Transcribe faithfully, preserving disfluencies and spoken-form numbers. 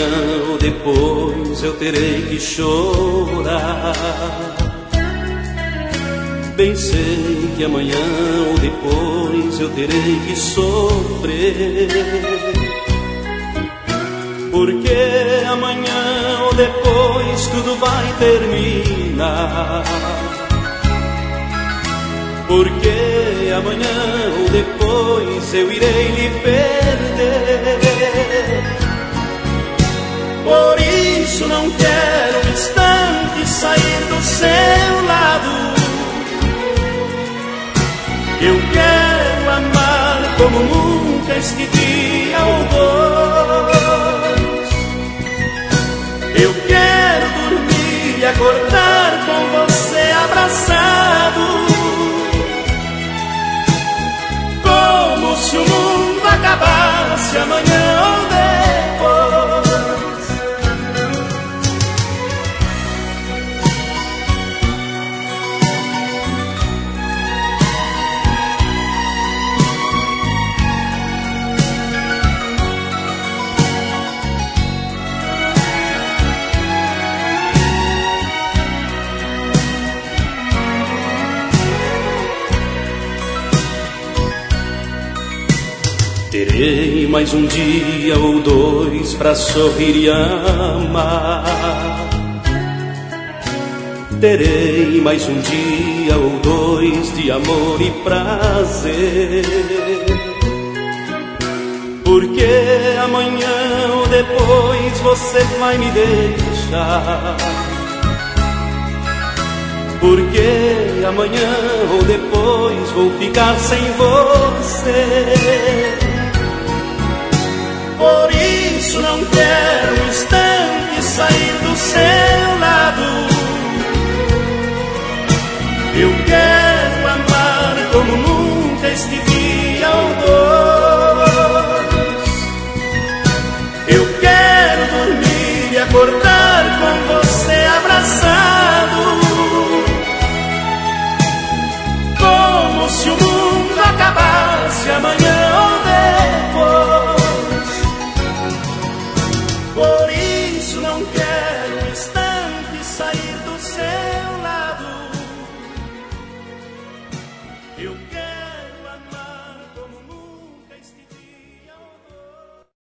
amanhã ou depois eu terei que chorar. Bem sei que amanhã ou depois eu terei que sofrer, porque amanhã ou depois tudo vai terminar. Porque amanhã ou depois eu irei lhe perder. Por isso não quero um instante sair do seu lado. Eu quero amar como nunca este dia ou dois. Eu quero dormir e acordar com você abraçado, como se o mundo acabasse amanhã ou depois. Terei mais um dia ou dois pra sorrir e amar. Terei mais um dia ou dois de amor e prazer, porque amanhã ou depois você vai me deixar. Porque amanhã ou depois vou ficar sem você. Por isso não quero um instante sair do seu lado. Eu quero amar como nunca este dia ou dois. Eu quero dormir e acordar com você abraçado, como se o mundo acabasse amanhã ou depois. Por isso não quero um instante sair do seu lado. Eu